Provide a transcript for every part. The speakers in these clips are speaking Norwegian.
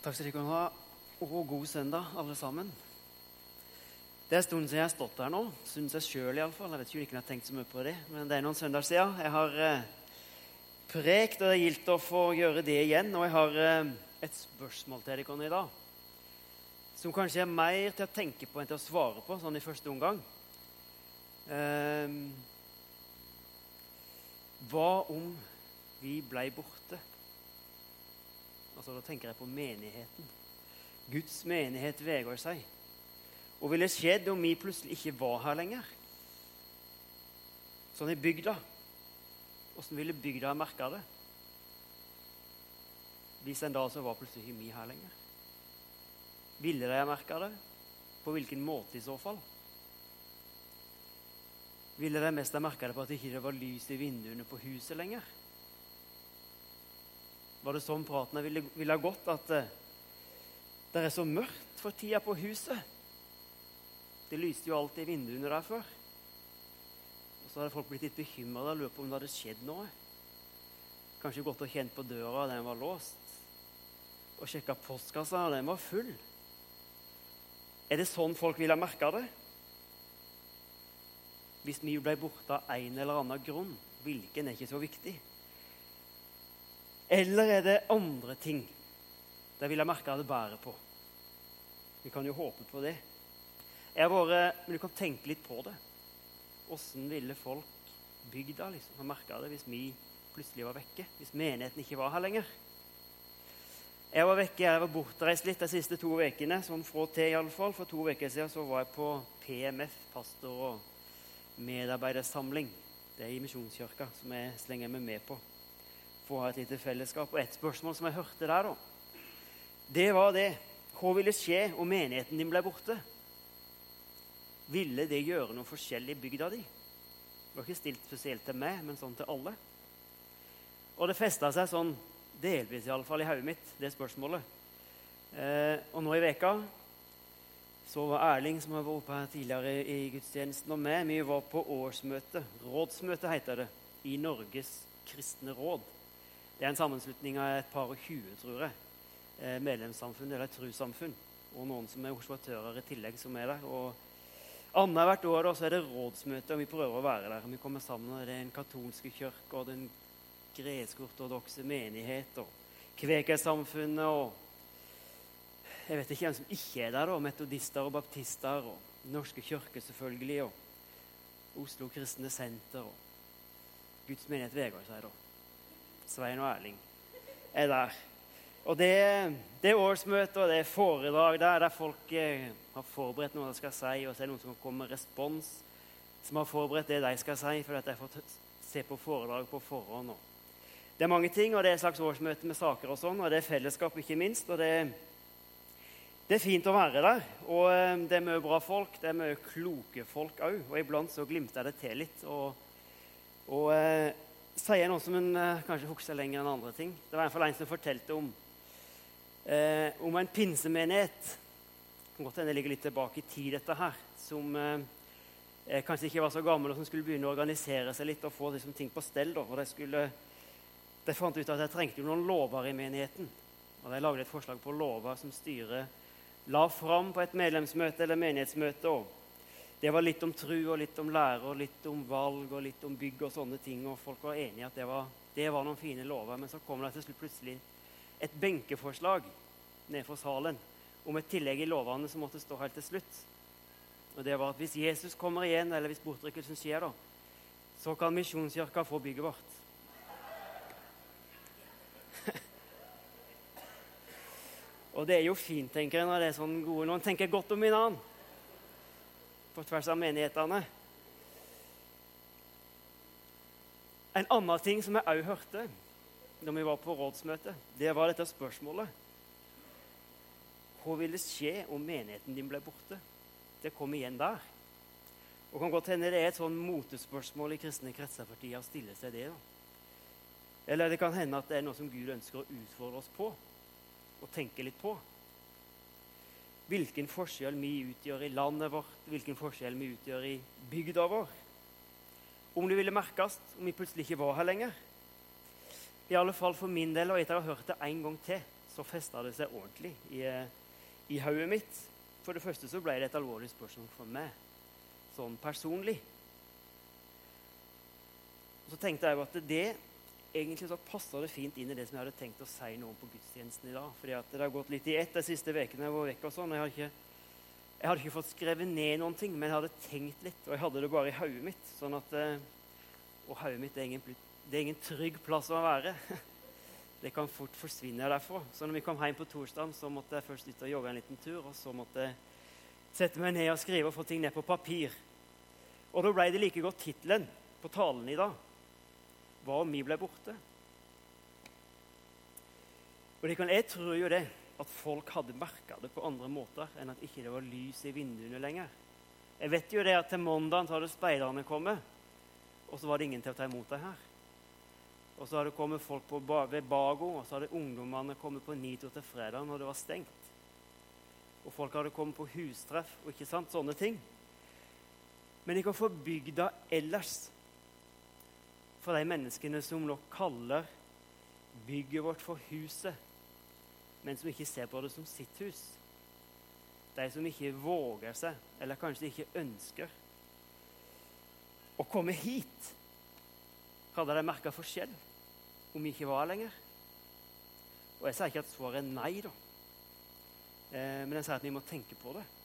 Takk skal dere ha, og god søndag, alle sammen. Det en stund siden jeg har stått her nå, synes jeg selv i alle fall. Jeg vet ikke om jeg har tenkt så mye på det, men det noen søndager siden. Jeg har prekt, og det gildt å få gjøre det igjen, og jeg har et spørsmål til dere i dag, som kanskje mer til å tenke på enn til å svare på, sånn i første omgang. Hva om vi ble borte? Altså, da tenker jeg på menigheten. Guds menighet veger seg. Og ville skjedd om vi plutselig ikke var her lenger? Sånn i bygda. Hvordan ville bygda ha merket det? Hvis en dag så var plutselig ikke vi her lenger. Ville de ha merket det? På hvilken måte i så fall? Ville de mest ha merket det på at det ikke var lys i vinduene på huset lenger? Var det sånn praten ville ha gått, at det er så mørkt for tida på huset? Det lyste jo alltid i vinduene der før. Og så hadde folk blitt litt bekymret og lurt på om det hadde skjedd noe. Kanskje gått og kjent på døra, den var låst. Og sjekket postkassa, den var full. Er det sånn folk ville ha merket det? Hvis vi ble borte av en eller annen grunn, hvilken er ikke så viktig. Eller er det andre ting der vil jeg merke det bære på? Vi kan jo håpe på det. Men du kan tenke litt på det. Hvordan ville folk bygda ha merket det hvis vi plutselig var vekke? Hvis menigheten ikke var her lenger? Jeg var vekke, jeg var bortreist litt de siste 2 ukene, sånn fra til i alle fall. For 2 uker siden så var jeg på PMF, pastor- og medarbeidersamling. Det er i Misjonskirka som jeg slenger meg med på. For å ha et lite fellesskap. Og et spørsmål som jeg hørte der da, det var det: hva ville skje om menigheten din ble borte? Ville det gjøre noe forskjellig i bygda di? Det var ikke stilt spesielt til meg, men sånn til alle. Og det festet seg sånn, delvis i alle fall i hodet mitt, det spørsmålet. Og nå i veka så var Erling, som har vært oppe her tidligere i gudstjenesten, og meg, vi var på årsmøte, rådsmøte heter det, i Norges kristne råd. Det er en sammenslutning av et par og 20, tror jeg, medlemssamfunn eller et trossamfunn, og noen som er observatører i tillegg som er der. Og annethvert år da, så er det rådsmøte, og vi prøver å være der. Vi kommer sammen, og det er en katolske kirke, og den gresk-ortodokse menighet, og kvekersamfunnet, og jeg vet ikke hvem som ikke er der da, metodister og baptister, og norske kirke selvfølgelig, og Oslo Kristne Senter, og Guds menighet veger seg da. Svein og Erling er der. Og det er årsmøte, og det er foredrag der folk har forberedt noe de skal si, og så er det noen som kan komme med respons, som har forberedt det de skal si, for at de får se på foredrag på forhånd. Det er mange ting, og det er et slags årsmøte med saker og sånn, og det er fellesskap ikke minst, og det er fint å være der. Og det er mye bra folk, det er mye kloke folk også, og iblant så glimter det til litt, og sier noe som en kanskje husker lenger enn andre ting. Det var i hvert fall en som fortalte om en pinsemenighet. Det kan godt hende det ligger litt tilbake i tid, dette her, som kanskje ikke var så gammel, og som skulle begynne å organisere seg litt og få liksom, ting på stell. Da. Og de fant ut at de trengte noen lover i menigheten. Og de lagde et forslag på lover som styret la fram på et medlemsmøte eller menighetsmøte. Og det var litt om tro, og litt om lære, og litt om valg, og litt om bygg og sånne ting. Og folk var enige at det var noen fine lover. Men så kom det til slutt plutselig et benkeforslag ned fra salen om et tillegg i lovene som måtte stå helt til slutt. Og det var at hvis Jesus kommer igjen, eller hvis bortrykkelsen skjer da, så kan Misjonskirka få bygget vårt. Og det er jo fint, tenker jeg, når det er sånn gode. Noen tenker godt om min annen. På tvers av menighetene. En annen ting som jeg også hørte da vi var på rådsmøte, det var dette spørsmålet: hva ville skje om menigheten din ble borte? Det kom igjen der. Og kan godt hende det er et sånn motespørsmål i kristne kretser for tida å stille seg det. Da. Eller det kan hende at det er noe som Gud ønsker å utfordre oss på, og tenke litt på. Hvilken forskjell vi utgjør i landet vårt, hvilken forskjell vi utgjør i bygda vår. Om det ville merkes, om vi plutselig ikke var her lenger. I alle fall for min del, og etter å ha hørt det en gang til, så festet det seg ordentlig i hodet mitt. For det første så ble det et alvorlig spørsmål for meg, sånn personlig. Og så tenkte jeg jo at det egentlig så passet det fint inn i det som jeg hadde tenkt å si noe om på gudstjenesten i dag. Fordi at det har gått litt i ett de siste vekene jeg var vekk og sånn. Jeg hadde ikke fått skrevet ned noen ting, men jeg hadde tenkt litt, og jeg hadde det bare i hodet mitt. Sånn at, og hodet mitt det er ingen trygg plass å være. Det kan fort forsvinne derfra. Så når vi kom hjem på torsdagen, så måtte jeg først ut og jogge en liten tur, og så måtte jeg sette meg ned og skrive og få ting ned på papir. Og da ble det like godt titelen på talen i dag. Hva om vi ble borte? Og jeg tror jo det, at folk hadde merket det på andre måter enn at ikke det var lys i vinduene lenger. Jeg vet jo det at til mandagen så hadde speiderne kommet, og så var det ingen til å ta imot deg her. Og så hadde det kommet folk ved Bago, og så hadde ungdommene kommet på Nito til fredag når det var stengt. Og folk hadde kommet på hustreff, og ikke sant, sånne ting. Men de kan få bygda ellers, for de menneskene som nok kaller bygget vårt for huset, men som ikke ser på det som sitt hus. De som ikke våger seg, eller kanskje ikke ønsker å komme hit. Hadde de merket forskjell om vi ikke var lenger? Og jeg sier ikke at svaret er nei da. Men jeg sier at vi må tenke på det.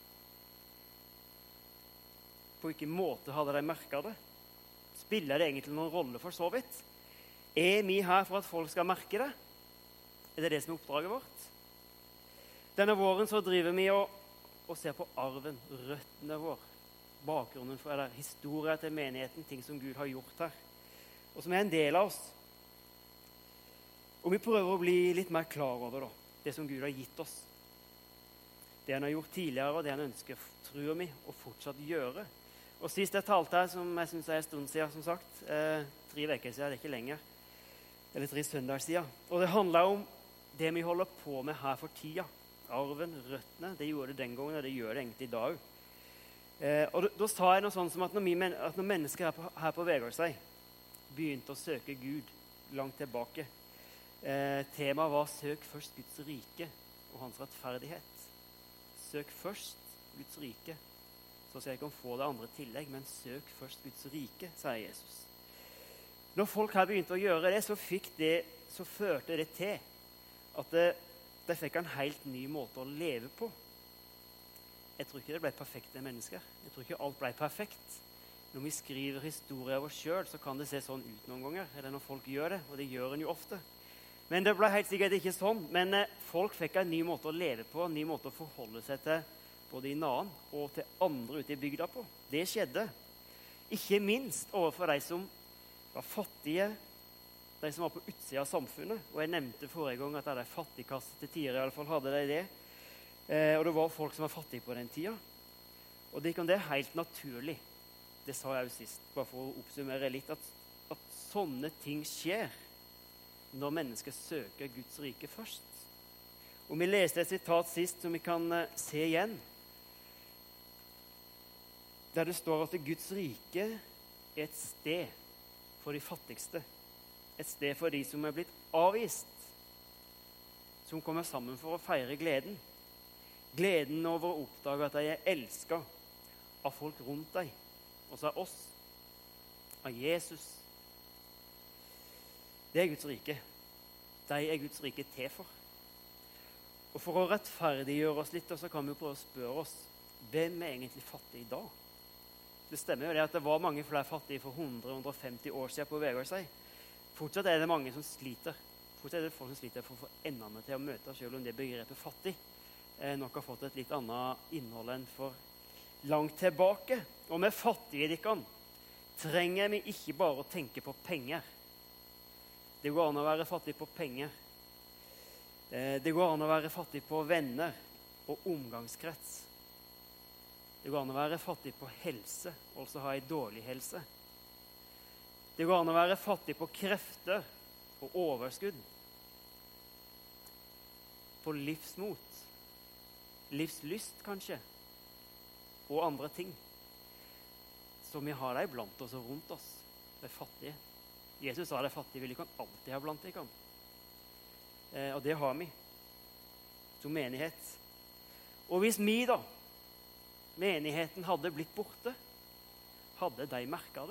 På hvilken måte hadde de merket det? Spiller det egentlig noen rolle for så vidt? Er vi her for at folk skal merke det? Er det det som er oppdraget vårt? Denne våren så driver vi og ser på arven, røttene våre, bakgrunnen for, eller historien til menigheten, ting som Gud har gjort her, og som er en del av oss. Og vi prøver å bli litt mer klar over det som Gud har gitt oss. Det han har gjort tidligere, og det han ønsker, tror vi, å fortsatt gjøre. Og sist jeg talte her, som jeg synes er en stund siden, som sagt, 3 uker siden, det er ikke lenger, eller 3 søndager siden. Og det handler om det vi holder på med her for tida. Arven, røttene, det gjorde det den gangen, og det gjør det egentlig i dag. Og da sa jeg noe sånt som at når mennesker her på Vegårshei begynte å søke Gud langt tilbake, temaet var «Søk først Guds rike og hans rettferdighet». Søk først Guds rike, så skal jeg ikke få det andre tillegg, men søk først Guds rike, sier Jesus. Når folk her begynte å gjøre det, så førte det til at de fikk en helt ny måte å leve på. Jeg tror ikke det ble perfekte mennesker. Jeg tror ikke alt ble perfekt. Når vi skriver historier av oss selv, så kan det se sånn ut noen ganger, eller når folk gjør det, og det gjør en jo ofte. Men det ble helt sikkert ikke sånn. Men folk fikk en ny måte å leve på, en ny måte å forholde seg til, både i Naen og til andre ute i bygda på. Det skjedde. Ikke minst overfor de som var fattige, de som var på utsida av samfunnet. Og jeg nevnte forrige gang at det er de fattigkasse til tider, i alle fall hadde de det. Og det var folk som var fattige på den tida. Og det er helt naturlig. Det sa jeg jo sist, bare for å oppsummere litt, at sånne ting skjer når mennesker søker Guds rike først. Og vi leste et sitat sist som vi kan se igjen, der det står at Guds rike er et sted for de fattigste, et sted for de som er blitt avvist, som kommer sammen for å feire gleden. Gleden over å oppdage at de er elsket av folk rundt deg, også av oss, av Jesus. Det er Guds rike. De er Guds rike til for. Og for å rettferdiggjøre oss litt, så kan vi prøve å spørre oss, hvem er egentlig fattig i dag? Det stemmer jo det at det var mange flere fattige for 100-150 år siden på Vegårshei. Fortsatt er det mange som sliter. Fortsatt er det folk som sliter for å få endene til å møte, selv om det begrepet fattig nok har fått et litt annet innhold enn for langt tilbake. Og med fattige dikkene trenger vi ikke bare å tenke på penger. Det går an å være fattig på penger. Det går an å være fattig på venner og omgangskrets. Det går an å være fattig på helse, altså ha en dårlig helse. Det går an å være fattig på krefter og overskudd. På livsmot, livslyst kanskje, og andre ting. Så vi har dem blant oss og rundt oss, de fattige. Jesus sa det fattige vil ikke alltid ha blant dere. Og det har vi. som menighet. Og hvis vi da, menigheten, hadde blitt borte, hadde de merket det?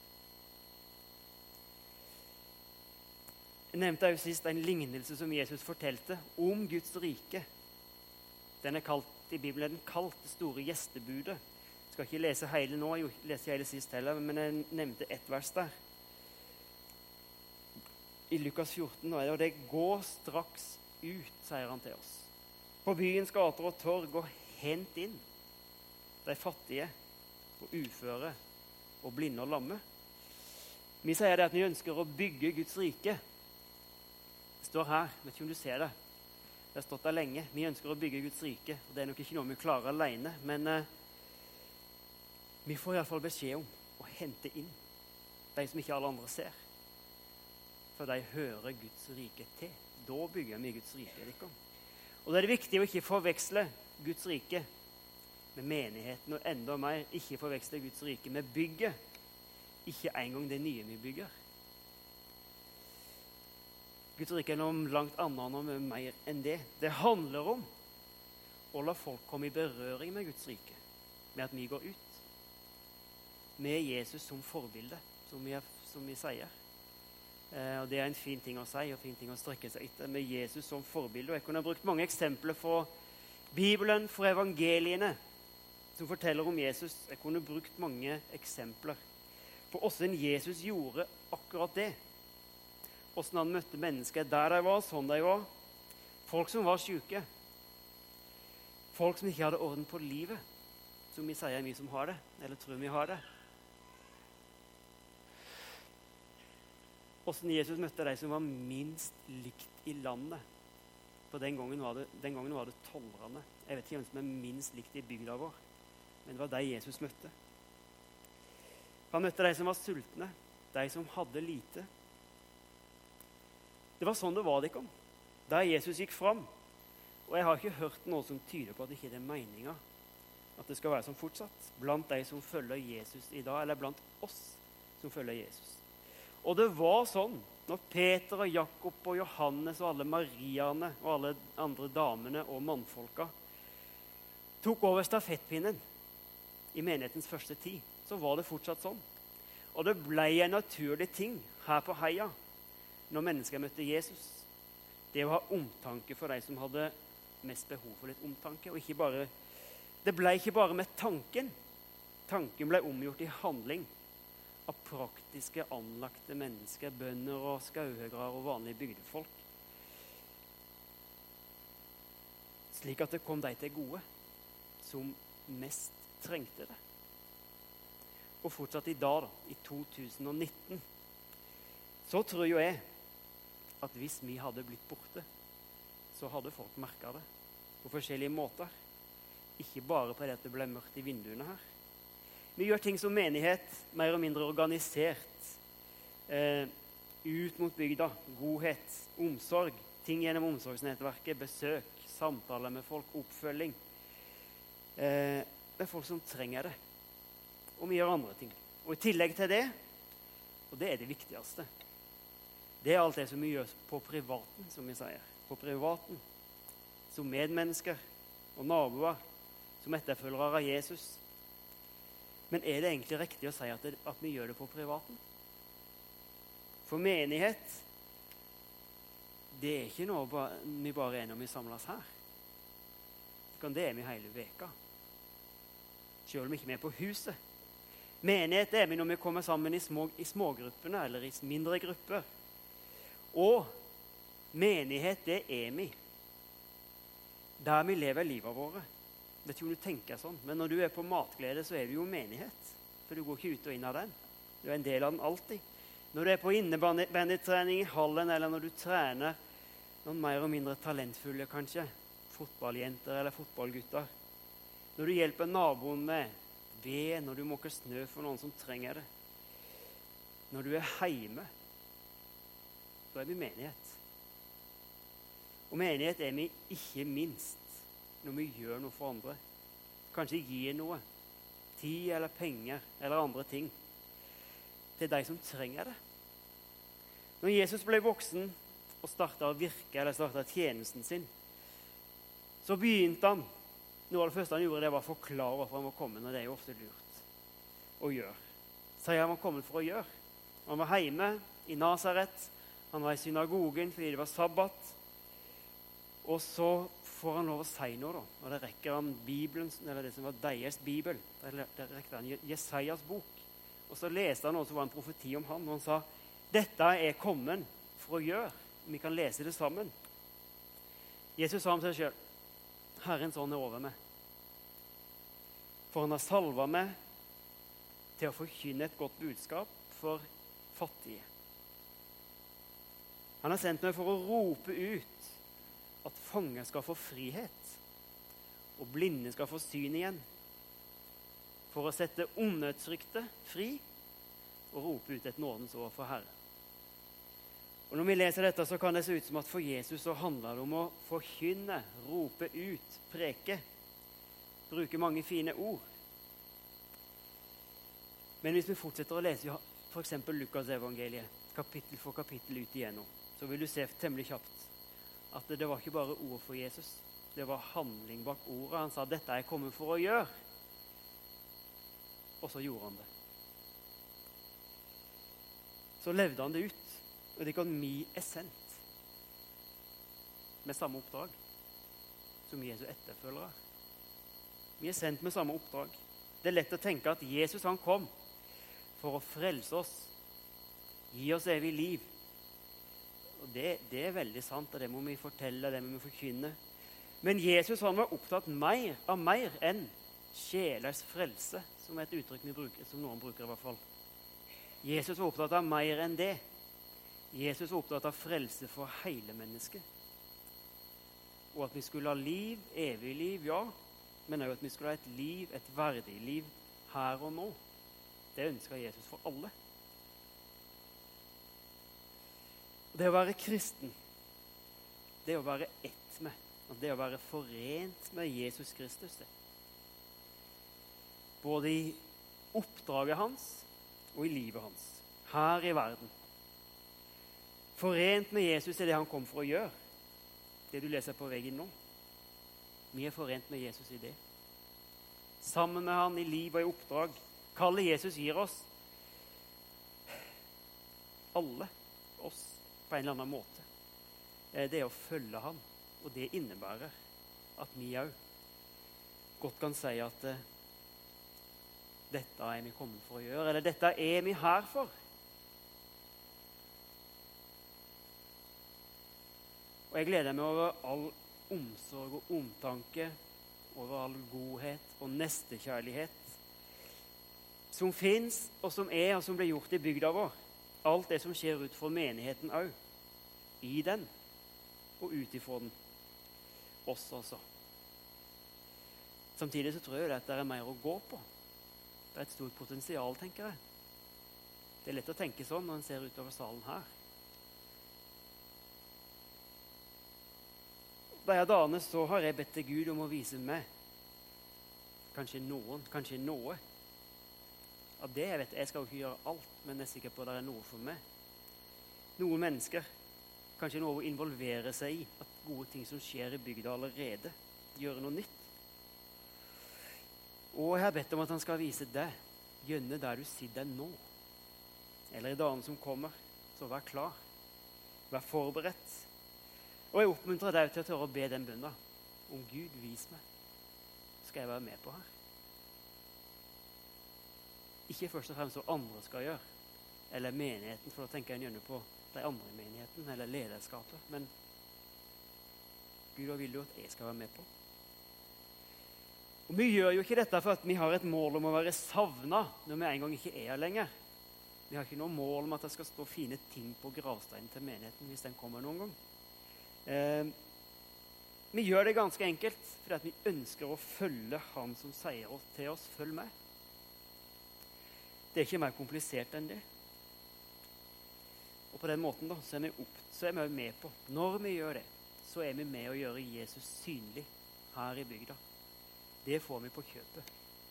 Jeg nevnte jo sist en lignelse som Jesus fortalte om Guds rike. Den kalt i Bibelen den kalt det store gjestebudet. Jeg skal ikke lese hele nå, jeg leser hele sist heller, men jeg nevnte ett vers der. I Lukas 14, og det går straks ut, sier han til oss. På byens gater og torg, og hent inn de fattige og uføre og blinde og lamme. Vi sier det at vi ønsker å bygge Guds rike. Det står her, vet ikke om du ser det. Det har stått der lenge. Vi ønsker å bygge Guds rike. Og det er nok ikke noe vi klarer alene, men vi får i alle fall beskjed om å hente inn de som ikke alle andre ser. For de hører Guds rike til. Da bygger vi Guds rike. Og det er viktig å ikke forveksle Guds rike med menigheten, og enda mer ikke forveksle Guds rike med bygget. Ikke engang det nye vi bygger. Guds rike er noe langt annet og noe mer enn det. Det handler om å la folk komme i berøring med Guds rike, med at vi går ut. Med Jesus som forbilde, som vi sier. Og det er en fin ting å si, og fin ting å strekke seg etter. Med Jesus som forbilde. Og jeg kunne ha brukt mange eksempler fra Bibelen, fra evangeliene, som forteller om Jesus. Jeg kunne brukt mange eksempler på hvordan Jesus gjorde akkurat det. Hvordan han møtte mennesker der de var, sånn de var. Folk som var syke. Folk som ikke hadde orden på livet, som vi sier vi som har det, eller tror vi har det. Hvordan Jesus møtte de som var minst likt i landet. For den gangen var det tollerne. Jeg vet ikke hvem som er minst likt i bygda vår, men det var de Jesus møtte. Han møtte de som var sultne, de som hadde lite. Det var sånn det var det kom, da Jesus gikk fram. Og jeg har ikke hørt noe som tyder på at det ikke er meningen at det skal være sånn fortsatt. Blant de som følger Jesus i dag, eller blant oss som følger Jesus. Og det var sånn når Peter og Jakob og Johannes og alle Mariaene og alle andre damene og mannfolka tok over stafettpinnen i menighetens første tid, så var det fortsatt sånn. Og det ble en naturlig ting her på Heia når mennesker møtte Jesus. Det å ha omtanke for de som hadde mest behov for litt omtanke. Og det ble ikke bare med tanken. Tanken ble omgjort i handling av praktiske, anlagte mennesker, bønder og skauhøgere og vanlige bygdefolk. Slik at det kom de til gode som mest trengte det. Og fortsatt i dag, i 2019, så tror jo jeg at hvis vi hadde blitt borte, så hadde folk merket det på forskjellige måter. Ikke bare på det at det ble mørkt i vinduene her. Vi gjør ting som menighet, mer og mindre organisert, ut mot bygda, godhet, omsorg, ting gjennom omsorgsnettverket, besøk, samtaler med folk, oppfølging. Det er folk som trenger det. Og vi gjør andre ting. Og i tillegg til det, og det er det viktigste, det er alt det som vi gjør på privaten, som vi sier. På privaten, som medmennesker og naboer, som etterfølgere av Jesus. Men er det egentlig riktig å si at vi gjør det på privaten? For menighet, det er ikke noe vi bare er når vi samles her. Det er vi hele veka. Selv om vi ikke er på huset. Menighet er vi når vi kommer sammen i smågruppene eller i mindre grupper. Og menighet, det er vi. Der vi lever livet våre. Jeg vet ikke om du tenker sånn, men når du er på matglede, så er du jo menighet. For du går ikke ut og inn av den. Du er en del av den alltid. Når du er på innebandetrening i hallen, eller når du trener noen mer og mindre talentfulle, kanskje, fotballjenter eller fotballgutter. Når du hjelper naboen med ved, når du måker snø for noen som trenger det. Når du er hjemme, da er vi menighet. Og menighet er vi ikke minst når vi gjør noe for andre. Kanskje gir noe, tid eller penger eller andre ting til de som trenger det. Når Jesus ble voksen og startet å virke eller startet tjenesten sin, Så begynte han. Noe av det første han gjorde, det var å forklare hvorfor han var kommet, og det er jo ofte lurt å gjøre. Sier han var kommet for å gjøre. Han var hjemme i Nazaret. Han var i synagogen fordi det var sabbat. Og så får han lov å si noe, da. Og det rekker han Bibelen, eller det som var deres Bibel. Det rekker han Jesajas bok. Og så leste han noe som var en profeti om han, og han sa, dette er kommet for å gjøre. Vi kan lese det sammen. Jesus sa om seg selv, Herrens ånd er over meg. For han har salvet meg til å forkynne et godt budskap for fattige. Han har sendt meg for å rope ut at fanger skal få frihet, og blinde skal få syn igjen, for å sette ondødsrykte fri og rope ut et nådens år for Herren. Og når vi leser dette, så kan det se ut som at for Jesus så handler det om å forkynne, rope ut, preke, bruke mange fine ord. Men hvis vi fortsetter å lese for eksempel Lukas evangeliet, kapittel for kapittel ut igjennom, så vil du se temmelig kjapt at det var ikke bare ord for Jesus, det var handling bak ordet. Han sa, dette er kommet for å gjøre. Og så gjorde han det. Så levde han det ut. Og det kan vi er sendt med samme oppdrag som Jesu etterfølgere. Vi er sendt med samme oppdrag. Det er lett å tenke at Jesus han kom for å frelse oss, gi oss evig liv. Og det er veldig sant, og det må vi fortelle, det må vi forkynne. Men Jesus han var opptatt av mer enn sjelers frelse, som er et uttrykk vi bruker, som noen bruker i hvert fall. Jesus var opptatt av mer enn det. Jesus var opptatt av frelse for hele mennesket. Og at vi skulle ha liv, evig liv, ja, men også at vi skulle ha et liv, et verdig liv, her og nå. Det ønsker Jesus for alle. Det å være kristen, det å være ett med, og det å være forent med Jesus Kristus, det. Både i oppdraget hans og i livet hans, her i verden. Forent med Jesus er det han kom for å gjøre. Det du leser på veggen nå. Vi er forent med Jesus i det. Sammen med han i liv og i oppdrag. Kallet Jesus gir oss. Alle oss på en eller annen måte. Det er å følge han. Og det innebærer at vi også godt kan si at dette er vi kommet for å gjøre, eller dette er vi her for. Og jeg gleder meg over all omsorg og omtanke, over all godhet og nestekjærlighet som finnes, og som er, og som blir gjort i bygda vår. Alt det som skjer ut for menigheten også. I den, og ut ifra den. Oss også. Samtidig så tror jeg at det er mer å gå på. Det er et stort potensial, tenker jeg. Det er lett å tenke sånn når en ser utover salen her. Disse dagene så har jeg bedt til Gud om å vise meg kanskje noen, kanskje noe. Av det jeg vet, jeg skal jo ikke gjøre alt, men jeg er sikker på at det er noe for meg. Noen mennesker, kanskje noe å involvere seg i, at gode ting som skjer i bygda allerede, gjøre noe nytt. Og jeg har bedt om at han skal vise deg, gjønne der du sitter nå, eller i dagene som kommer, så vær klar, vær forberedt. Og jeg oppmuntrer deg til å tørre å be den bønnen. Om Gud, vis meg, skal jeg være med på her. Ikke først og fremst hva andre skal gjøre, eller menigheten, for da tenker jeg gjerne på de andre i menigheten, eller lederskapet. Men Gud, hva vil du at jeg skal være med på? Og vi gjør jo ikke dette for at vi har et mål om å være savnet når vi en gang ikke er her lenger. Vi har ikke noe mål om at det skal stå fine ting på gravsteinen til menigheten hvis den kommer noen gang. Vi gjør det ganske enkelt fordi at vi ønsker å følge han som sier til oss, følg med. Det er ikke mer komplisert enn det. Og på den måten da, så er vi med på. Når vi gjør det, så er vi med å gjøre Jesus synlig her i bygda. Det får vi på kjøpet.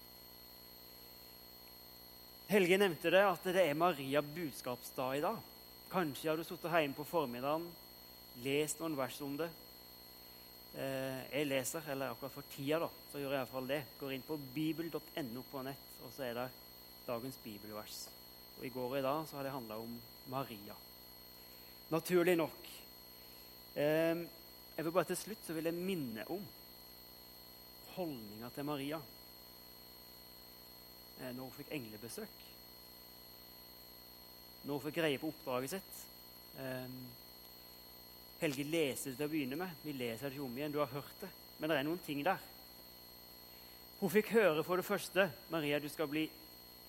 Helge nevnte det, at det er Maria budskapsdag i dag. Kanskje har du sittet hjemme på formiddagen, lest noen vers om det. Jeg leser, eller akkurat for tida da, så gjør jeg i hvert fall det. Går inn på bibel.no på nett, og så er det dagens bibelvers. Og i går og i dag så har det handlet om Maria. Naturlig nok. Jeg vil bare til slutt så vil jeg minne om holdningen til Maria. Når hun fikk englebesøk. Når hun fikk greie på oppdraget sitt. Helge leser det til å begynne med. Vi leser det ikke om igjen, du har hørt det. Men det er noen ting der. Hun fikk høre for det første, Maria, du skal bli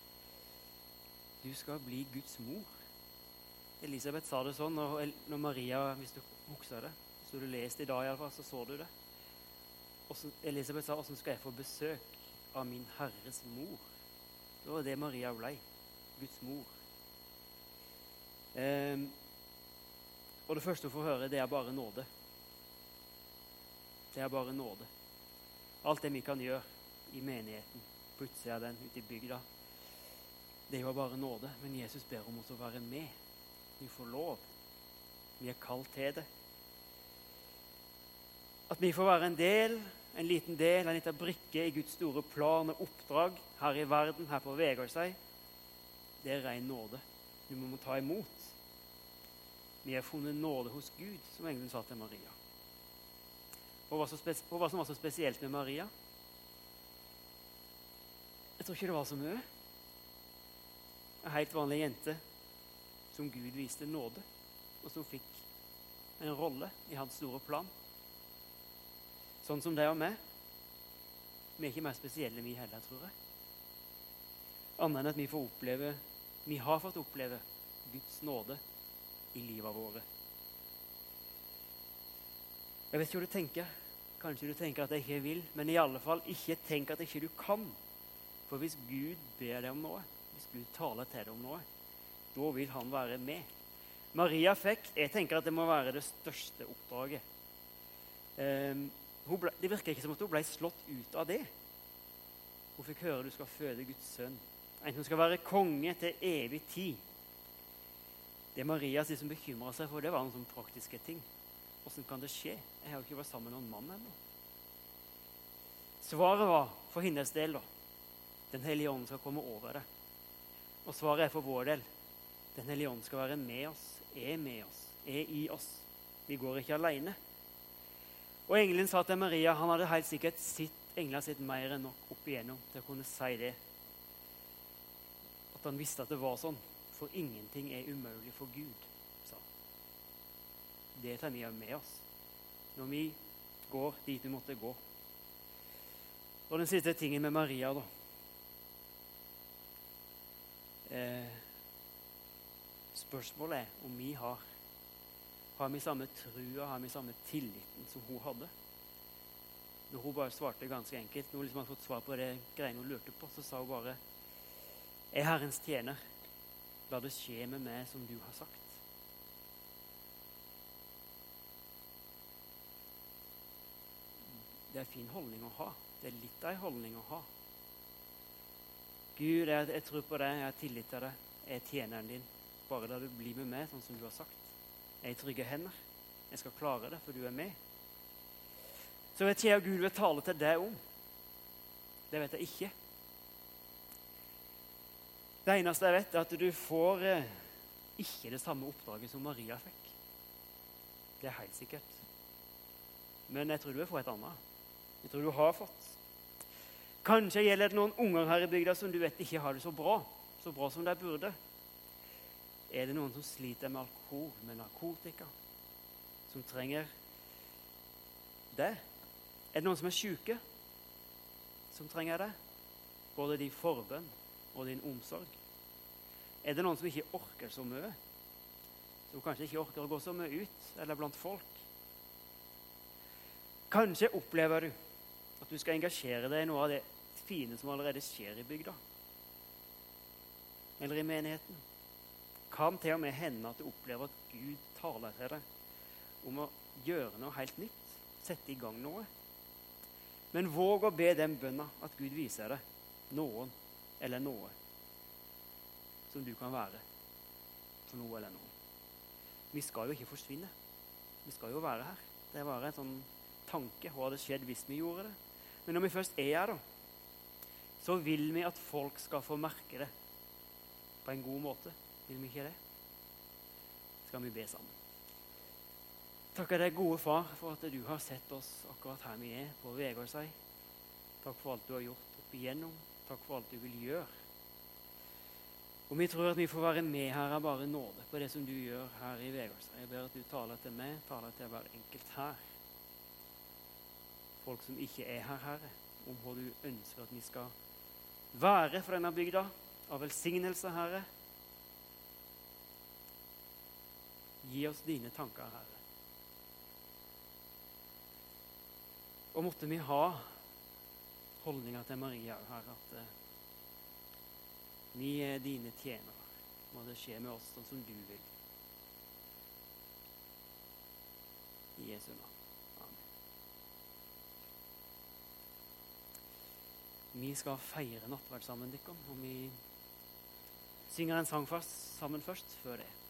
Guds mor. Elisabeth sa det sånn, når Maria, hvis du husker det, så du leste i dag i alle fall, så du det. Og så Elisabeth sa, hvordan skal jeg få besøk av min Herres mor? Det var det Maria ble, Guds mor. Og det første du får høre, det er bare nåde. Det er bare nåde. Alt det vi kan gjøre i menigheten, på utsida av den, ute i bygda, det var bare nåde. Men Jesus ber om oss å være med. Vi får lov. Vi er kalt til det. At vi får være en liten del, en liten brikke i Guds store plan og oppdrag her i verden, her på Vegårshei, det er ren nåde. Du må ta imot. Vi har funnet nåde hos Gud, som engelen sa til Maria. Og hva som var så spesielt med Maria? Jeg tror ikke det var så mye. En helt vanlig jente som Gud viste nåde, og som fikk en rolle i hans store plan. Sånn som det og meg. Vi er ikke mer spesielle vi heller, tror jeg. Annet enn at vi har fått oppleve Guds nåde i livet våre. Jeg vet ikke hva du tenker. Kanskje du tenker at jeg ikke vil, men i alle fall ikke tenk at ikke du kan. For hvis Gud ber deg om noe, hvis Gud taler til deg om noe, da vil han være med. Maria jeg tenker at det må være det største oppdraget. Det virker ikke som at hun ble slått ut av det. Hun fikk høre du skal føde Guds sønn. En som skal være konge til evig tid. Det Maria som bekymret seg for, det var noen sånne praktiske ting. Hvordan kan det skje? Jeg har jo ikke vært sammen med noen mann ennå. Svaret var for hennes del da. Den hellige ånd skal komme over det. Og svaret er for vår del. Den hellige ånd skal være med oss, er i oss. Vi går ikke alene. Og engelen sa til Maria, han hadde helt sikkert englen sitt mer enn nok opp igjennom til å kunne si det. At han visste at det var sånn. For ingenting er umulig for Gud, sa han. Det tar vi med oss når vi går dit vi måtte gå. Og den siste tingen med Maria da. Spørsmålet er om vi har vi samme trua, har vi samme tilliten som hun hadde. Når hun bare svarte ganske enkelt, når hun liksom hadde fått svar på det greiene hun lurte på, så sa hun bare, jeg er Herrens tjener. La det skje med meg som du har sagt. Det er en fin holdning å ha. Det er litt av en holdning å ha. Gud, jeg tror på deg, jeg har tillit til deg. Jeg er tjeneren din. Bare la du bli med meg, sånn som du har sagt. Jeg er i trygge hender. Jeg skal klare det, for du er med. Så vet ikke jeg Gud vil tale til deg om. Det vet jeg ikke. Det eneste jeg vet er at du får ikke det samme oppdraget som Maria fikk. Det er helt sikkert. Men jeg tror du vil få et annet. Jeg tror du har fått. Kanskje gjelder det noen unger her i bygda som du vet ikke har det så bra som de burde. Er det noen som sliter med alkohol, med narkotika, som trenger det? Er det noen som er syke, som trenger det? Både din forbønn og din omsorg. Er det noen som ikke orker så mye? Som kanskje ikke orker å gå så mye ut, eller blant folk? Kanskje opplever du at du skal engasjere deg i noe av det fine som allerede skjer i bygda. Eller i menigheten. Kan til og med hende at du opplever at Gud taler til deg om å gjøre noe helt nytt. Sette i gang noe. Men våg å be den bønna at Gud viser deg noen eller noe som du kan være for noe eller noen. Vi skal jo ikke forsvinne. Vi skal jo være her. Det er bare en sånn tanke. Hva hadde skjedd hvis vi gjorde det? Men når vi først er her, da, så vil vi at folk skal få merke det på en god måte. Vil vi ikke det? Skal vi be sammen. Takker deg, gode far, for at du har sett oss akkurat her vi er, på Vegårshei. Takk for alt du har gjort opp igjennom. Takk for alt du vil gjøre. Og vi tror at vi får være med her av bare nåde på det som du gjør her i Vegårshei. Jeg ber at du taler til meg, taler til hver enkelt her. Folk som ikke er her, Herre, om hva du ønsker at vi skal være for denne bygda, av velsignelse, Herre. Gi oss dine tanker, Herre. Og måtte vi ha holdninger til Maria, Herre, at vi er dine tjenere. Må det skje med oss sånn som du vil. I Jesu navn. Vi skal feire nattverd sammen, og vi synger en sang sammen først, før det.